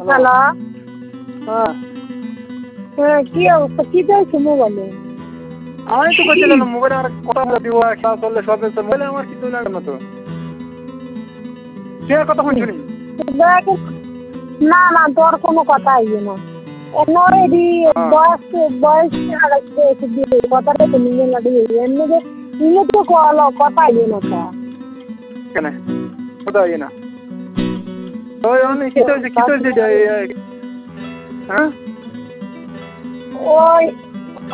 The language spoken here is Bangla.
হ্যালো। হ্যাঁ হ্যাঁ, কি অবস্থা? কি চাইছো মোবাইলে? আমি তো বলছিলাম মোবাইলে আমার কথা বলে দিব খেলা চললে সব মোবাইলে আমার কিছু লাগে না তো সে কথা শুনি দেখ, না না, তোর কোনো কথা আইবে না। এমনি বয়স বয়স কথাটা তো নিয়ে লাগে এমনি যে নিয়ে তো কথা আইবে না তা। কেন কথা হয় না ওই অনেক কি চলছে হ্যাঁ ওই